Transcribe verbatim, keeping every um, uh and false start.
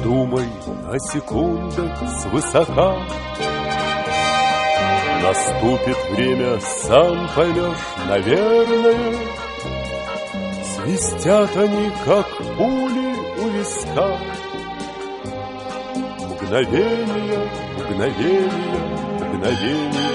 Подумай о секундах свысока. Наступит время, сам поймешь, наверное. Свистят они, как пули у виска. Мгновение, мгновение, мгновение.